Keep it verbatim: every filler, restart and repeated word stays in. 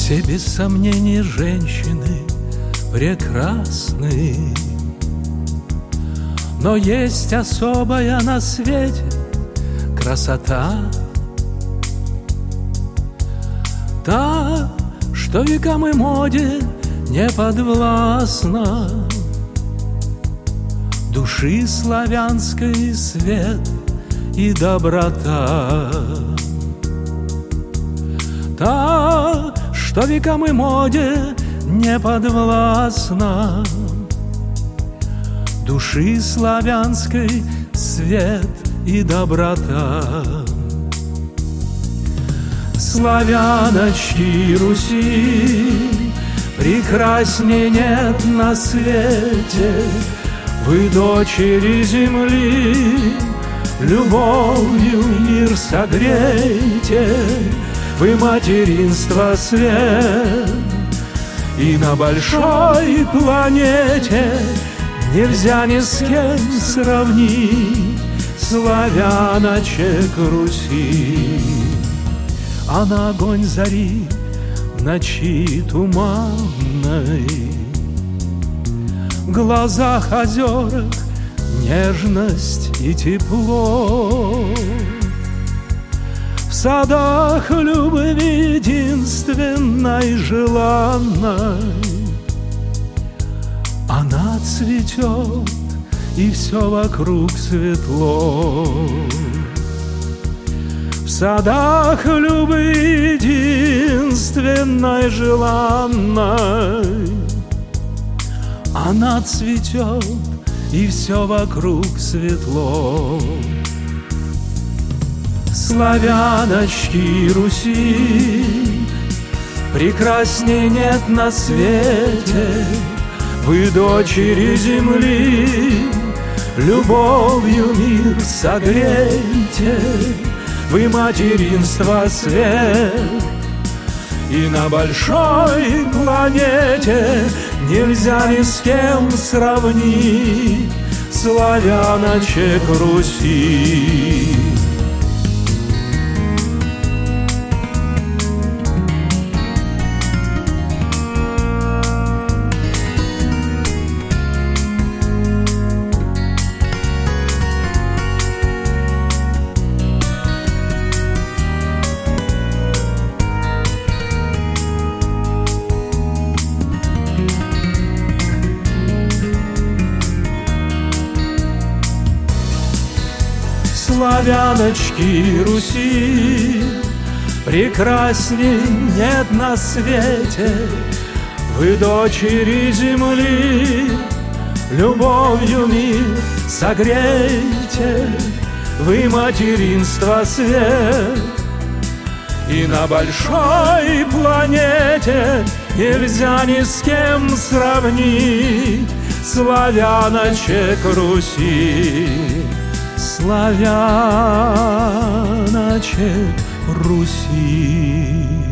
Все без сомнений женщины прекрасны, но есть особая на свете красота, та, что векам и моде не подвластна. Души славянской свет и доброта, та, что векам и моде не подвластна. Души славянской свет и доброта. Славяночки Руси, прекрасней нет на свете. Вы дочери земли, любовью мир согрейте. Вы материнство свет, и на большой планете нельзя ни с кем сравнить славяночек Руси. А на огонь зари в ночи туманной, в глазах озерах нежность и тепло, в садах любви единственной желанной она цветет, и все вокруг светло. В садах любви единственной желанной она цветет, и все вокруг светло. Славяночки Руси, прекрасней нет на свете. Вы дочери земли, любовью мир согрейте. Вы материнство свет, и на большой планете нельзя ни с кем сравнить славяночек Руси. Славяночки Руси, прекрасней нет на свете. Вы дочери земли, любовью мир согрейте. Вы материнство свет, и на большой планете нельзя ни с кем сравнить славяночек Руси. Славяночек Руси.